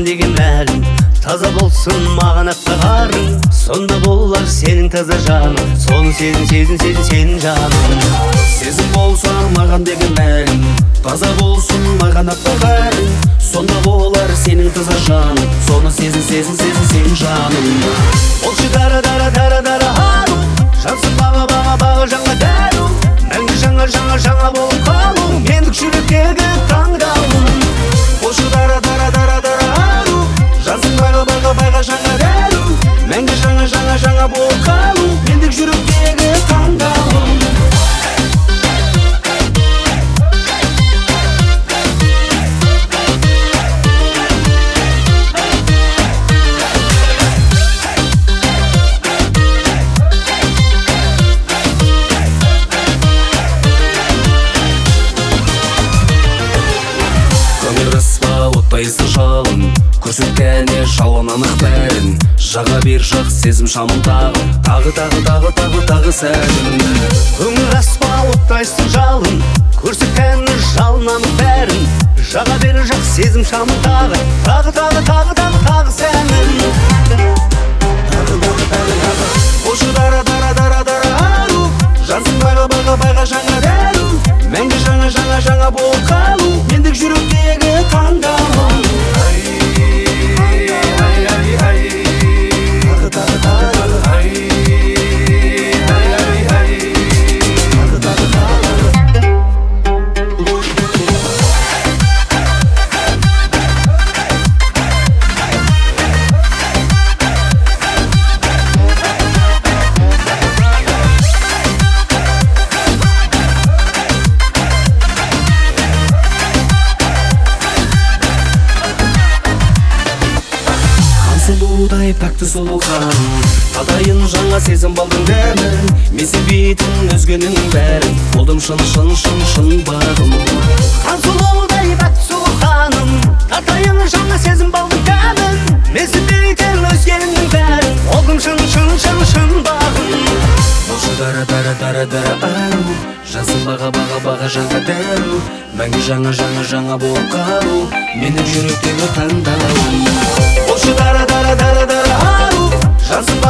маған деген мәлім. Таза болсын маған ақтағарың, сонда болар сенің таза жаның. Соны сезін сенің жаның. Сезім болса маған деген мәлім, таза болсын маған ақтағарың, сонда болар сенің таза жаның. Соны сезін сенің жаның. Болшы дара ару, жансың баға жаңа дәру. Мәңгі жаңа болып қалу, мендік жүректегі таңдауым. Болшы дара ару, жансың баға жаңа дәру. Мәңгі жаңа болып қалу, мендік жүректегі таңдауым. Оттайсы жалын, көрсеткәне жалын анық бәрін. Жаға бер жақ сезім шамындағы, тағы сәлін. Көңіл аспа оттайсы жалын, көрсеткәне жалын анық бәрін. Жаға бер жақ сезім шамындағы, тағы сәлін. Болшы дара ару, жансың баға жаңа дәру. Мәңгі жаңа болып қалу, мендік жүректегі таңдауым. Сұлудай пәкті сұлуған, татайын жаңа сезім балдың дәмін. Мен сенбейтін өзгенің бәрін, болдым шын бағым. Қан сұлудай пәкті сұлуғаным, татайын жаңа сезім балдың дәмін. Мен сенбейтін өзгенің бәрін, болдым шын бағым. Болшы дара ару, жансың баға жаңа дәру. Мәңгі жаңа болып қалу, менің жүректегі таңдауым. Болшы дара ару, жансың